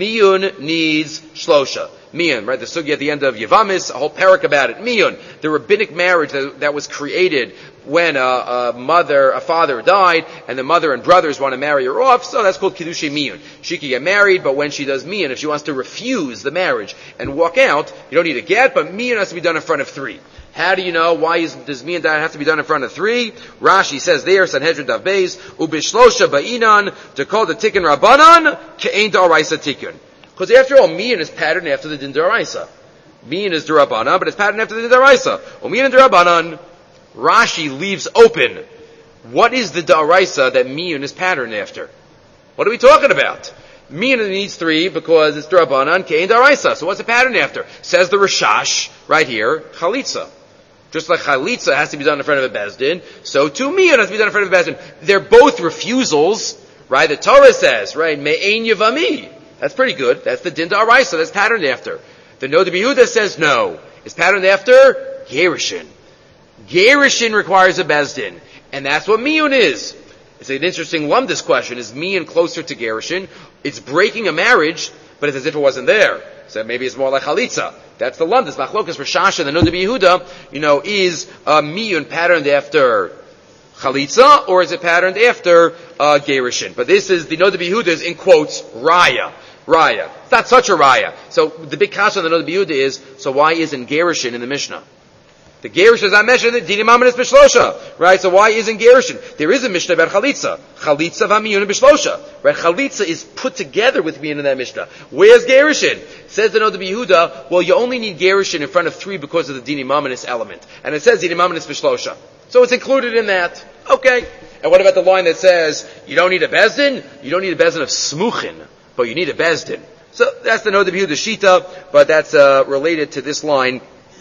needs Shlosha. Miyun, right? The sugi at the end of Yevamis, a whole parak about it. Miyun, the rabbinic marriage that was created when a father died, and the mother and brothers want to marry her off, so that's called Kiddushei Miyun. She can get married, but when she does Miyun, if she wants to refuse the marriage and walk out, you don't need a get, but Miyun has to be done in front of 3. How do you know? Why does Miyun have to be done in front of 3? Rashi says there, Sanhedrin Dav Beis, Ubishlosha Ba'inan, to call the Tikkun Rabbanan, Ke'ein D'Oraisa Tikkun. Because after all, Miyun is patterned after the Din D'Oraisa. Miyun is D'Rabbanan, but it's patterned after the Din D'Oraisa. Well, Miyun and D'Rabbanan, Rashi leaves open. What is the D'Oraisa that Miyun is patterned after? What are we talking about? Miyun needs 3 because it's D'Rabbanan, Ke'ein D'Oraisa. So what's it patterned after? Says the Rashash, right here, Chalitza. Just like Chalitza has to be done in front of a Bezdin, so too Miyun has to be done in front of a Bezdin. They're both refusals, right? The Torah says, right, Me'ein Yavami. That's pretty good. That's the Din D'Oraisa. That's patterned after. The Noda B'Yehuda says no. It's patterned after Gerushin. Gerushin requires a Bezdin. And that's what Miyun is. It's an interesting lumdus question. Is Miyun closer to Gerushin? It's breaking a marriage, but it's as if it wasn't there. So maybe it's more like Chalitza. That's the lumdus. Machlokas Rashash and the Noda B'Yehuda, is Miyun patterned after Chalitza, or is it patterned after Gerushin? But this is, the Noda B'Yehuda is in quotes, Raya. It's not such a Raya. So the big kasha on the Noda B'Yehuda is, so why isn't Gerushin in the Mishnah? The Gerushin is not mentioned in Dinim Amanis B'Shlosha, right? So why isn't Gerushin? There is a Mishnah about Chalitza. Chalitza v'Miyun B'Shlosha, right? Chalitza is put together with Miyun in that Mishnah. Where's Gerushin? Says the Noda B'Yehuda, well, you only need Gerushin in front of 3 because of the Dinim Amanis element. And it says Dinim Amanis B'Shlosha. So it's included in that. Okay. And what about the line that says, you don't need a Bezdin? You don't need a Bezdin of Smuchin, but you need a Bezdin. So that's the Noda B'Yehuda Shita, but that's related to this line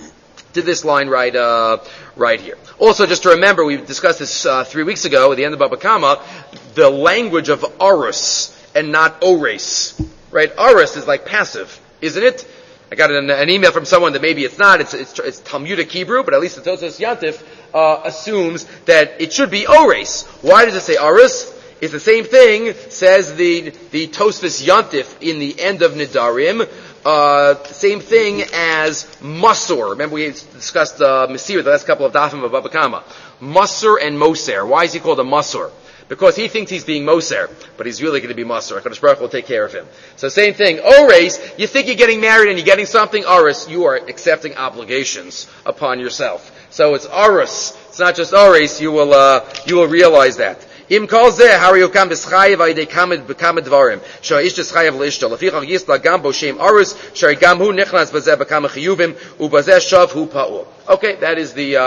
right here. Also, just to remember, we discussed this 3 weeks ago at the end of Baba Kama, the language of Arus and not Ores. Right? Arus is like passive, isn't it? I got an email from someone that maybe it's not. It's Talmudic Hebrew, but at least the Tosfos Yantif assumes that it should be Ores. Why does it say Arus? It's the same thing, says the Tosfos Yantif in the end of Nidarim. Same thing as Masur. Remember we discussed Masir the last couple of dafim of Baba Kama. Masur and Moser. Why is he called a Masur? because he thinks he's being Moser, but he's really going to be Moser. HaKadosh Baruch Hu will take care of him. So same thing. Ores, you think you're getting married and you're getting something. Ores, you are accepting obligations upon yourself. So it's Ores. It's not just Ores. You will realize that. Im kol zeh har yukam b'schayev ayidei bekam dvarim shaish t'schayev l'ishto lefichach yisla gam bo shem arus shari gam hu nichnas b'zeh bekam chiyuvim ubazeh shav hu pa'ul. Okay, that is the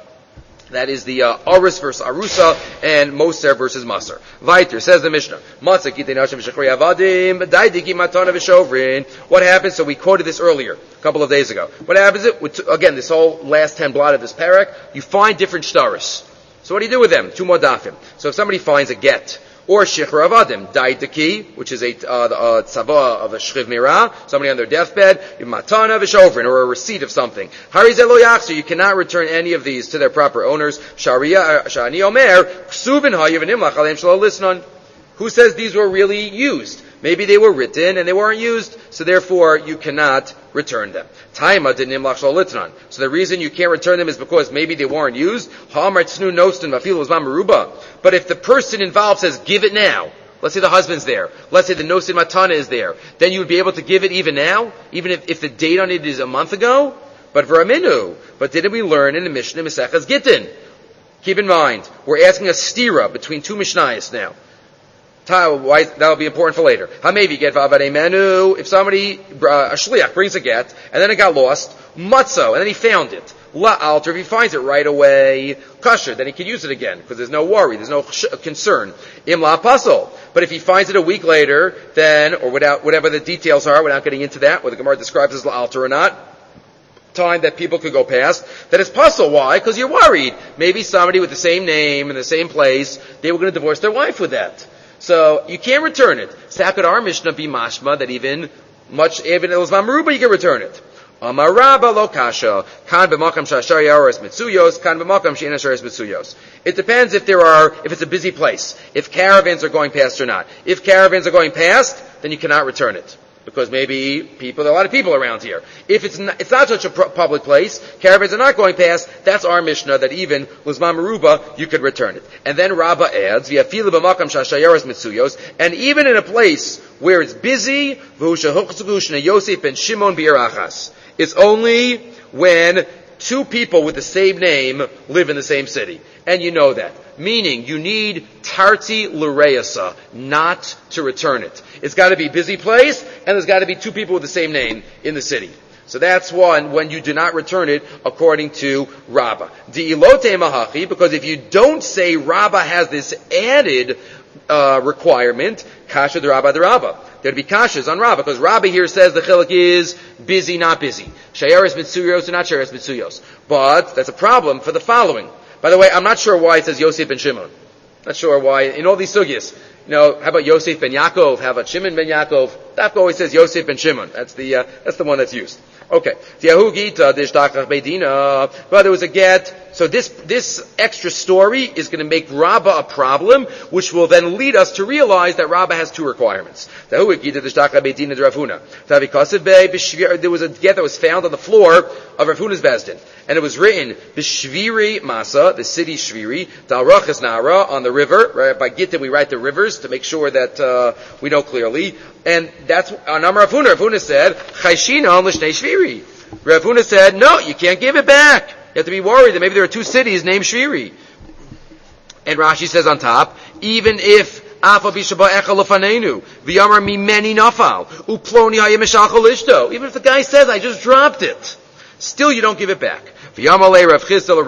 Arus versus Arusa and Moser versus Maser. Weiter, says the Mishnah. What happens? So we quoted this earlier, a couple of days ago. What happens? Again, this whole last 10 blot of this parak, you find different shtaris. So what do you do with them? 2 more dafim. So if somebody finds a get, or shichra avadim, daitaki, which is a tzava of a shchiv mirah, somebody on their deathbed, matana v'shovrin, or a receipt of something. Harizeh lo yachzir, you cannot return any of these to their proper owners. Shani omer, ksuvin hayav v'nimlach aleim shelo lisnon. Who says these were really used? Maybe they were written and they weren't used, so therefore you cannot return them. Taima de nimlach shelo litnan. So the reason you can't return them is because maybe they weren't used. Ha'amar tznu nostin v'afilu zman meruba. But if the person involved says, give it now, let's say the husband's there, let's say the nosin matana is there, then you would be able to give it even now, even if the date on it is a month ago? But v'raminu. But didn't we learn in the Mishnah Mesechas Gittin? Keep in mind, we're asking a stira between 2 Mishnayos now. That'll be important for later. Hamevi get v'avadei menu. If somebody, a shliach, brings a get, and then it got lost, matzo, and then he found it. La alter, if he finds it right away, kasher, then he can use it again, because there's no worry, there's no concern. Im la apostle. But if he finds it a week later, then, or without, whatever the details are, without getting into that, whether the Gemara describes as la alter or not, time that people could go past, that it's puzzle. Why? Because you're worried. Maybe somebody with the same name in the same place, they were going to divorce their wife with that. So you can't return it. So how could our Mishnah be mashma that even Elzman Meruba you can return it? Amaraba lo kasha kan b'makam shashar yaros mitzuyos kan b'makam she'ena sharis mitzuyos. It depends if it's a busy place, if caravans are going past or not. If caravans are going past, then you cannot return it. Because maybe there are a lot of people around here. If it's not such a public place, caravans are not going past, that's our Mishnah, that even Luzman Meruba, you could return it. And then Rabbah adds, and even in a place where it's busy, it's only when 2 people with the same name live in the same city. And you know that. Meaning, you need tarti l'reasa, not to return it. It's got to be a busy place, and there's got to be 2 people with the same name in the city. So that's one when you do not return it according to Rabbah. Di'ilote mahachi, because if you don't say Rabbah has this added requirement, kasha de Rabbah. There'd be kashas on Rabbah, because Rabbah here says the chiluk is busy, not busy. Shayaris mitzuyos or not shayaris mitzuyos. But that's a problem for the following. By the way, I'm not sure why it says Yosef ben Shimon. Not sure why. In all these sugyas, how about Yosef ben Yaakov? How about Shimon ben Yaakov? That always says Yosef ben Shimon. That's the one that's used. Okay. But there was a get. So this extra story is going to make Rabbah a problem, which will then lead us to realize that Rabbah has 2 requirements. There was a get that was found on the floor of Rav Huna's Bezdin, and it was written B'Shviri Masa, the city Shviri, Dalrachas Nara, on the river. Right? By Gittin we write the rivers to make sure that we know clearly. And that's on Rav Huna. Rav Huna said Chayshina l'shnei Shviri. Rav Huna said, no, you can't give it back. You have to be worried that maybe there are 2 cities named Shviri. And Rashi says on top, even if even if the guy says, I just dropped it, still you don't give it back. And Rav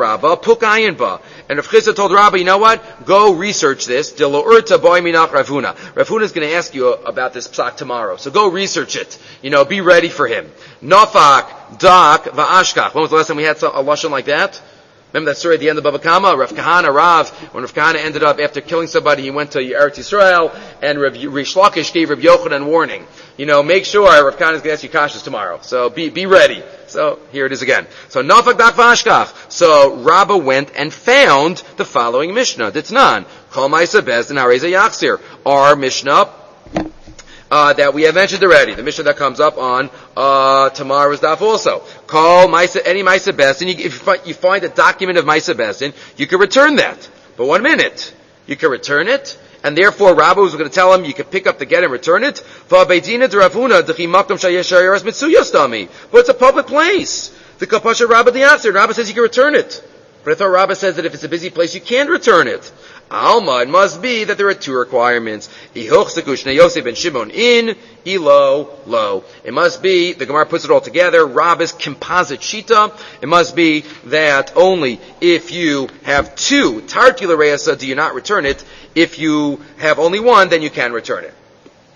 Chisda told Rabbah, you know what? Go research this. Rav Huna is going to ask you about this psak tomorrow. So go research it. Be ready for him. Nafak, dak, va'ashkach. When was the last time we had a lashon like that? Remember that story at the end of Bava Kama? Rav Kahana Rav, when Rav Kahana ended up, after killing somebody, he went to Eretz Yisrael, and Rish Lakish gave Rav Yochanan warning. Make sure Rav Kahana is going to ask you kashas tomorrow. So be ready. So here it is again. So Nafak Dak Vashkach. So Rabbah went and found the following Mishnah. Ditznan. Kol Ma'isa Bezdin Hareza Yachzir. Our Mishnah that we have mentioned already. The Mishnah that comes up on tomorrow's daf also. Call any Ma'isa Bezdin. If you find a document of Ma'isa Bezdin, you can return that. But 1 minute. you can return it. And therefore, Rabbi was going to tell him you can pick up the get and return it. But it's a public place. The Kapasha Rabbi the answer. Rabbi says you can return it. But I thought Rabbi says that if it's a busy place, you can't return it. Alma, it must be that there are two requirements. Yosef ben Shimon in, lo. It must be, the Gemara puts it all together, Rabbi's composite shita. It must be that only if you have two tartula reasa do you not return it. If you have only one, then you can return it.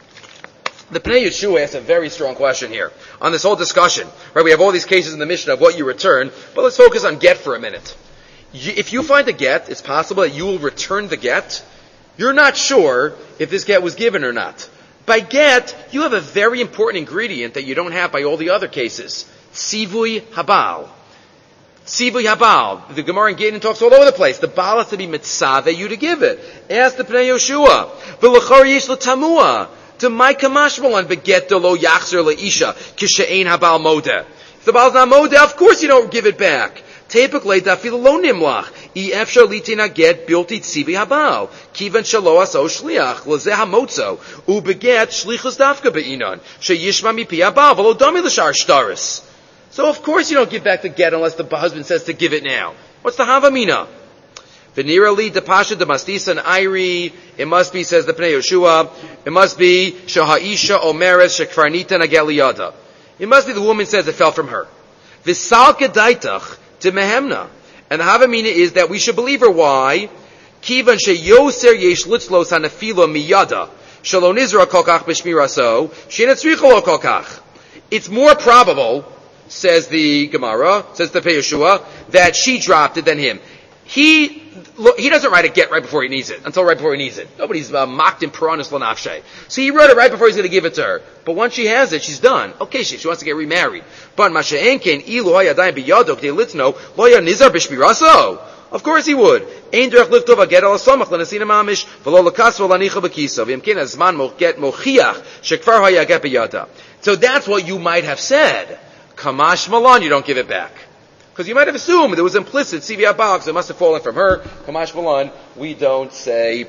The Pnei Yeshua asks a very strong question here on this whole discussion. Right, we have all these cases in the Mishnah of what you return, but let's focus on get for a minute. If you find a get, it's possible that you will return the get. You're not sure if this get was given or not. By get, you have a very important ingredient that you don't have by all the other cases. Sivui habal. Sivui habal. The Gemara in Gittin talks all over the place. The Baal has to be mitzaveh you to give it. Ask the Pnei Yoshua. V'lachar yesh l'tamua. To my kamashmalan beget lo yachzer leisha kishe'ein habal modeh. If the Baal's not modeh, of course you don't give it back. Typically, dafil lo nimlach. Efshar litina get bilti tzivi habal. Kivan shalo aso shliach lezeh hamotzo ubeget shlichus dafka beinon sheyishma mipi habal v'lo dami l'shar shtaris. So of course you don't give back the get unless the husband says to give it now. What's the havamina? V'nira li depasha demastisa and iri. It must be, says the Pnei Yoshua. It must be shahaisha omeres shekvarnita nageliyada. It must be the woman says it fell from her. V'sal kedaitach to Mehemna. And the Havamina is that we should believe her. Why? Kivan sheyoser yesh litzlos hanafilo miyada shelo nizra kolkach b'shmiraso she'ena tzricha lo kolkach. It's more probable, says the Gemara, says the Pnei Yeshua, that she dropped it than him. He doesn't write a get right before he needs it, until right before he needs it. Nobody's mocked in Puranis Lanafshe. So he wrote it right before he's going to give it to her. But once she has it, she's done. Okay, she wants to get remarried. But Masha'enken, ilu hayadayim biyado, k'dei litzno, lo ya nizar b'shmiraso. Of course he would. Ein derech liftov aged al asomach l'nesina mamish, v'lo l'kas v'lanicha b'kiso, v'yimken azman mochget mochiach, shekvar hayaget biyada. So that's what you might have said. Kamash malan, you don't give it back. Because you might have assumed there was implicit CVR box. It must have fallen from her. Kamash Malan. We don't say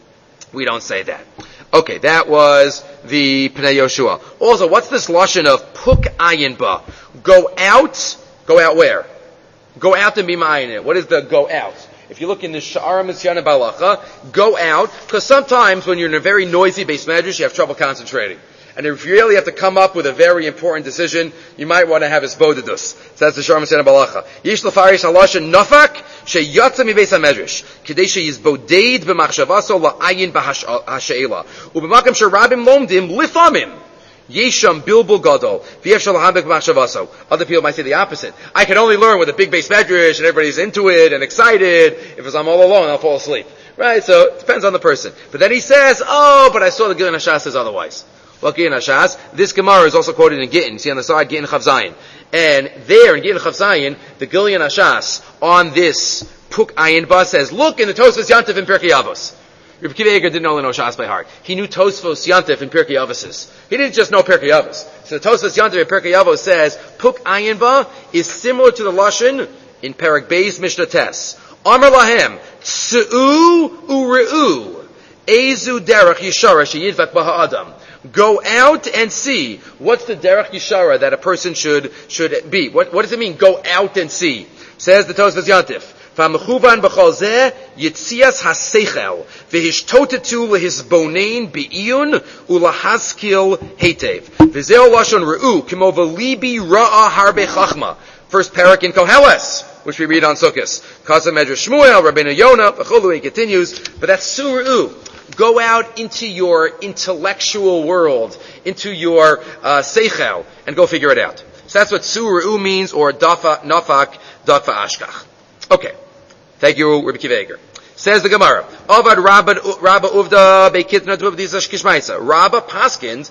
that. Okay, that was the Pnei Yoshua. Also, what's this lashon of puk ayin ba? Go out where? Go out and be ma'ayin. What is the go out? If you look in the Sha'ara Misyana Balacha, go out, because sometimes when you're in a very noisy base medrash, you have trouble concentrating. And if you really have to come up with a very important decision, you might want to have his bodidus. So that's the Sha'ar Misyana Balacha. Yish l'farish haloshen nafak sheyatza mi beis hamedrash kedei sheyizbodeid b'machshavaso la'ayin b'hashe'ela u'b'makam sherabim lomdim lifamim yesham bilbul gadol v'yefshal ha'ambek b'machshavaso. Other people might say the opposite. I can only learn with a big base medrash and everybody's into it and excited. If I'm all alone, I'll fall asleep. Right? So it depends on the person. But then he says, but I saw the Gilin Hashas says otherwise. Well, Gittin Hashas, this Gemara is also quoted in Gittin. See on the side, Gittin Chav Zayin. And there in Gittin Chav Zayin, the Gilin Hashas on this Puk Ayin Ba says, look in the Tosfos Yantif in Pirkei Avos. Rabbi Akiva Eiger didn't only know Shas by heart. He knew Tosfos Yantif in Pirkei Avos. He didn't just know Pirkei Avos. So the Tosfos Yantif in Pirkei Avos says, Puk Ayin Ba is similar to the Lashon in Perek Beis Mishnah Tes. Amar Lahem, Tsu'u U'Re'u, Ezu Derech Yishara Sheyidvak Baha Adam. Go out and see. What's the derech yishara that a person should be? What does it mean? Go out and see. Says the Tosfos Yantif. V'amechuvan b'chol zeh yitzias haseichel v'hishtotetu lehisbonein be'iyun ulahaskil hetev v'zeo lashon re'u kimo v'libi ra'a harbe chachma. First parak in Koheles, which we read on Sukkos. Kasa Medrash Shmuel, Rabbeinu Yonah, v'cholu. He continues, but that's su'u. Go out into your intellectual world, into your seichel, and go figure it out. So that's what su'u means, or nafak, dafa ashkach. Okay. Thank you, Rabbi Akiva Eiger. Says the Gemara, Avad Rabba Uvda Beikitna Tuvdisa Kishmaisa. Rabba Paskins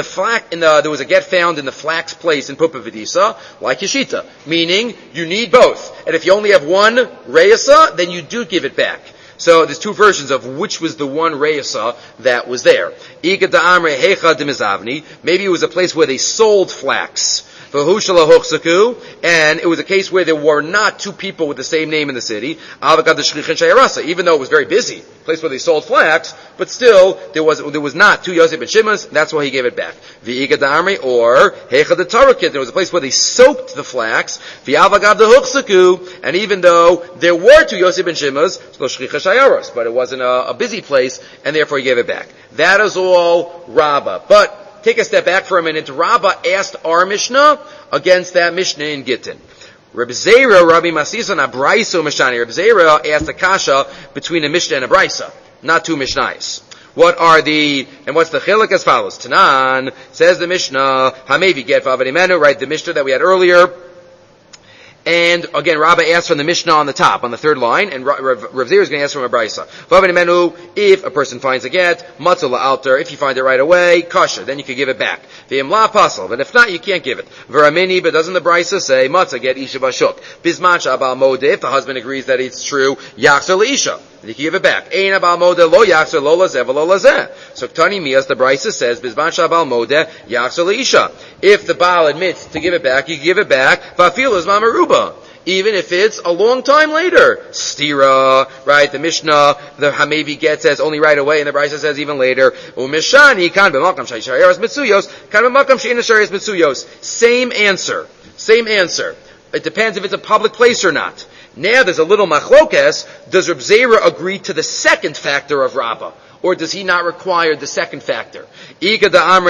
there was a get found in the flax place in Pupavidisa, like Yeshita, meaning you need both. And if you only have one Reisa, then you do give it back. So there's two versions of which was the one Reisa that was there. Maybe it was a place where they sold flax. And it was a case where there were not two people with the same name in the city, even though it was very busy, a place where they sold flax, but still there was not two Yosef and Shimas, that's why he gave it back. Or there was a place where they soaked the flax, and even though there were two Yosef and Shimas, but it wasn't a busy place, and therefore he gave it back. That is all Rabbah. But take a step back for a minute. Rabbah asked our Mishnah against that Mishnah in Gittin. Reb Zera, Rabbi Masisan, Abraiso Mishani. Reb Zera asked a kasha between a Mishnah and a Braisa, not two Mishnayos. What's the chiluk as follows? Tanan, says the Mishnah, Hamevi get Vavadimenu, right, the Mishnah that we had earlier. And again, Rabbah asked from the Mishnah on the top, on the third line, and Rav Zera is going to ask from a Braisa. If a person finds a get, matzah la'alter, if you find it right away, kasha, then you can give it back. V'im la pasal, but if not, you can't give it. V'ramini, but doesn't the Braisa say, matzah get isha bashuk? Bizman sha'abal modeh, if the husband agrees that it's true, yachzer l'isha, then you can give it back. Ein abal modeh lo yachzer lo lazeh v'lo lazeh. So Ktani Miyas, the Braisa says, bizman sha'abal modeh, yachzer l'isha. If the Baal admits to give it back, you can give it back, v'afil is mamaruba. Even if it's a long time later. Stira, right, the Mishnah, the Hamevi get says only right away, and the Braisa says even later. Umishani, kan b'makam shayishayas mitzuyos, kan b'makam shayishayas mitzuyos. Same answer. It depends if it's a public place or not. Now there's a little machlokes. Does Reb Zera agree to the second factor of Rabbah? Or does he not require the second factor? It's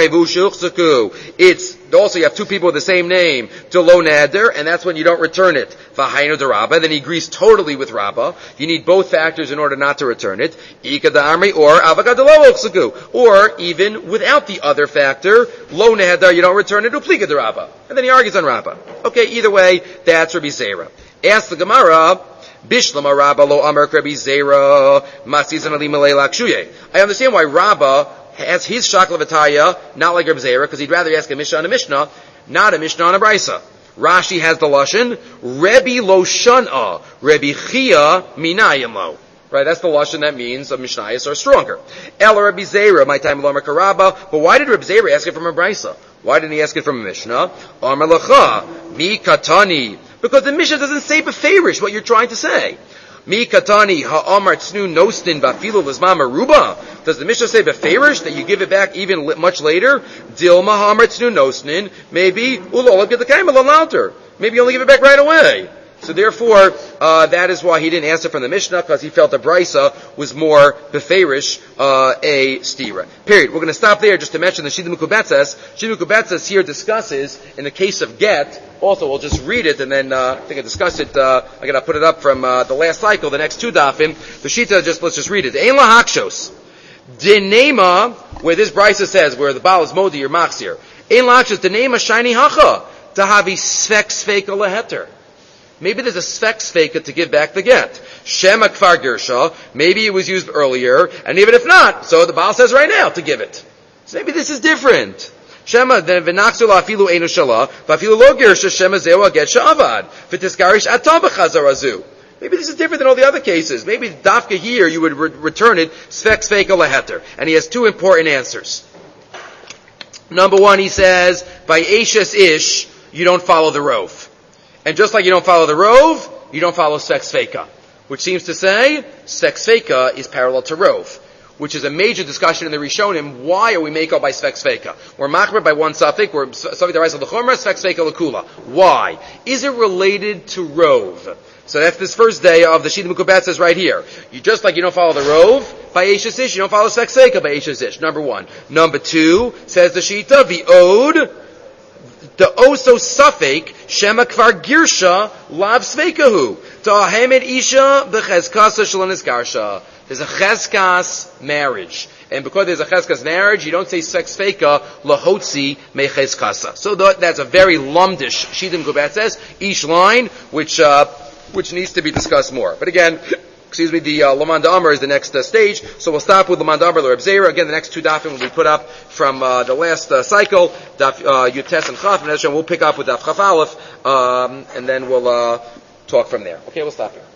also you have two people with the same name, Delo Nader, and that's when you don't return it. V'hainu de Rabbah, then he agrees totally with Rabbah. You need both factors in order not to return it. Or even without the other factor, Lo Nader, you don't return it, Uplika de Rabbah. And then he argues on Rabbah. Okay, either way, that's Rabbi Zera. Ask the Gemara, Bishlama Rabbah lo Amar Rabbi Zera Masizan Ali Malay Lakshuye. I understand why Rabbah has his shakla v'taya, not like Rabbi Zera, because he'd rather ask a Mishnah on a Mishnah, not a Mishnah on a Braisa. Rashi has the Lashon, Rebbe lo Shan'a, Rebbe Chia Minayin lo. Right, that's the Lashon that means a Mishnayos are stronger. El Rabbi Zera, my time lo Amar Rabbah, but why did Rabbi Zera ask it from a Braisa? Why didn't he ask it from a Mishnah? Amar Lacha, Mi Katani. Because the Mishnah doesn't say beferish what you're trying to say. Mi katani ha'amar tznu nostin ba'filu l'zman meruba. Does the Mishnah say beferish that you give it back even much later? Dilma ha'amar tznu nostin, maybe ulolab get the kaim alter. Maybe you only give it back right away. So therefore, that is why he didn't answer from the Mishnah, because he felt the Braisa was more beferish, a stira. Period. We're going to stop there just to mention the Shida Mekubetzes. Shida Mekubetzes here discusses, in the case of get, also we'll just read it and then, I think I discussed it, I'm going to put it up from, the last cycle, the next two dafim. The Shita, let's just read it. Ein lahakshos. Denema, where this Braisa says, where the Baal is Modi or Machzir. Ein lahakshos, denema shiny hacha. Tahavi svek sveka leheter. Maybe there's a svek sveka to give back the get. Shema kfar girsha, maybe it was used earlier, and even if not, so the Baal says right now to give it. So maybe this is different. Shema, then v'naxu la'afilu einu shala, v'afilu lo girsha, shema zeu aget sha'avad, v'tiskarish atam b'chazarazu. Maybe this is different than all the other cases. Maybe dafka here you would return it, svek sveka leheter. And he has two important answers. Number one, he says, by Ashes Ish, you don't follow the Rov. And just like you don't follow the Rov, you don't follow Svek Sveka. Which seems to say, Svek Sveka is parallel to Rov. Which is a major discussion in the Rishonim. Why are we make-up by Svek Sveka? We're machmer by one suffix, we're suffix the rise of the Chomer, Svek Sveka Lakula. Why? Is it related to Rov? So that's this first day of the Shida Mekubetzes right here. You just like you don't follow the Rov by Ashes Ish, you don't follow Svek Sveka by Ashes Ish. Number one. Number two, says the Shita, the Ode, the oso suffix shema kvar girsha lav sveikahu ta'ahemed isha b'chezkasa shalonis garsha. There's a chezkas marriage, and because there's a chezkas marriage, you don't say sex feika lahotzi mechezkasa. So that's a very lumdish Shida Mekubetzes ish line, which needs to be discussed more. But again, the Laman Da'amar is the next stage, so we'll stop with Laman Da'amar L'Reb Zera. Again, the next two dafim will be put up from the last cycle, Daf Yutes and Chaf, and we'll pick up with Daf Chaf Aleph, and then we'll talk from there. Okay, we'll stop here.